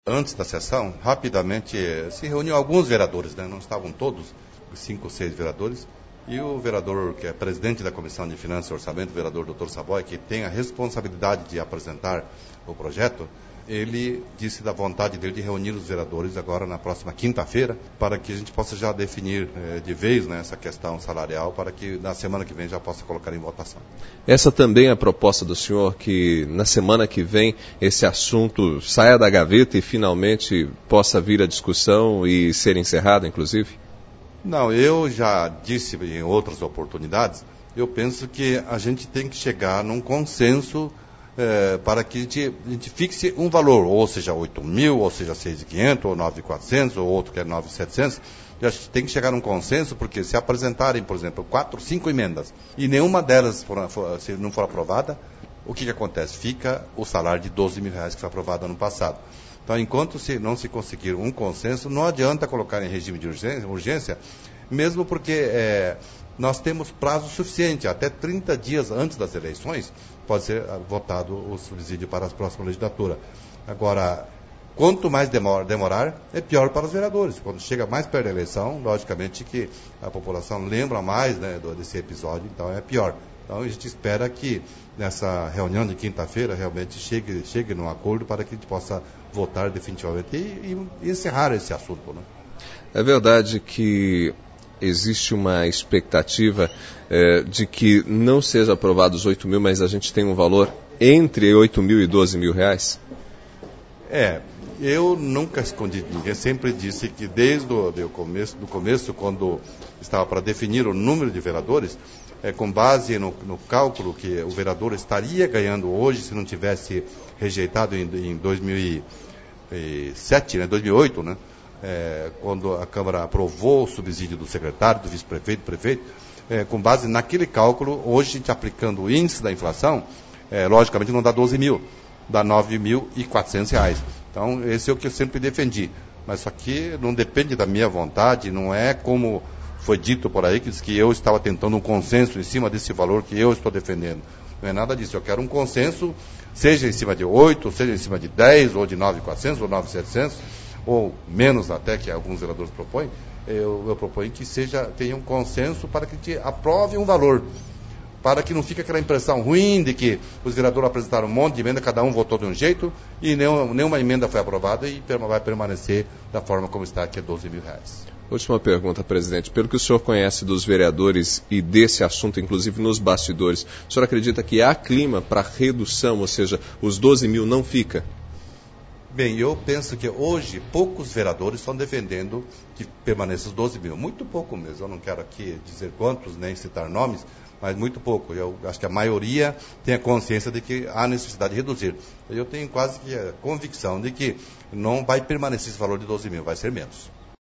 antes da sessão, rapidamente se reuniu alguns vereadores, né? Não estavam todos, 5 ou 6 vereadores, e o vereador que é presidente da Comissão de Finanças e Orçamento, o vereador Dr. Saboia, que tem a responsabilidade de apresentar o projeto, ele disse da vontade dele de reunir os vereadores agora na próxima quinta-feira, para que a gente possa já definir de vez, né, essa questão salarial, para que na semana que vem já possa colocar em votação. Essa também é a proposta do senhor, que na semana que vem esse assunto saia da gaveta e finalmente possa vir à discussão e ser encerrado, inclusive? Não, eu já disse em outras oportunidades, eu penso que a gente tem que chegar num consenso para que a gente fixe um valor, ou seja, 8 mil, ou seja, 6.500, ou 9.400, ou outro que é 9.700. A gente tem que chegar num consenso, porque se apresentarem, por exemplo, 4, 5 emendas, e nenhuma delas se não for aprovada, o que acontece? Fica o salário de 12 mil reais que foi aprovado ano passado. Então, enquanto não se conseguir um consenso, não adianta colocar em regime de urgência, mesmo porque nós temos prazo suficiente, até 30 dias antes das eleições, pode ser votado o subsídio para a próxima legislatura. Agora, quanto mais demorar, é pior para os vereadores. Quando chega mais perto da eleição, logicamente que a população lembra mais, né, desse episódio, então é pior. Então a gente espera que nessa reunião de quinta-feira realmente chegue num acordo para que a gente possa votar definitivamente e encerrar esse assunto, né? É verdade que existe uma expectativa de que não seja aprovado os 8 mil, mas a gente tem um valor entre 8 mil e 12 mil reais? Eu nunca escondi de ninguém, sempre disse que desde do começo, quando estava para definir o número de vereadores, com base no cálculo que o vereador estaria ganhando hoje, se não tivesse rejeitado em 2007, né, 2008, né? Quando a Câmara aprovou o subsídio do secretário, do vice-prefeito, do prefeito, com base naquele cálculo, hoje a gente aplicando o índice da inflação, logicamente não dá 12 mil, dá 9.400 reais. Então, esse é o que eu sempre defendi. Mas isso aqui não depende da minha vontade, não é como foi dito por aí, que diz que eu estava tentando um consenso em cima desse valor que eu estou defendendo. Não é nada disso. Eu quero um consenso, seja em cima de 8, seja em cima de 10, ou de 9.400, ou 9.700, ou menos até, que alguns vereadores propõem. Eu proponho que tenha um consenso para que a gente aprove um valor, para que não fique aquela impressão ruim de que os vereadores apresentaram um monte de emenda, cada um votou de um jeito, e nenhuma emenda foi aprovada e vai permanecer da forma como está, que é 12 mil reais. Última pergunta, presidente. Pelo que o senhor conhece dos vereadores e desse assunto, inclusive nos bastidores, o senhor acredita que há clima para redução, ou seja, os 12 mil não fica? Bem, eu penso que hoje poucos vereadores estão defendendo que permaneça os 12 mil. Muito pouco mesmo. Eu não quero aqui dizer quantos, nem citar nomes, mas muito pouco. Eu acho que a maioria tem a consciência de que há necessidade de reduzir. Eu tenho quase que a convicção de que não vai permanecer esse valor de 12 mil, vai ser menos.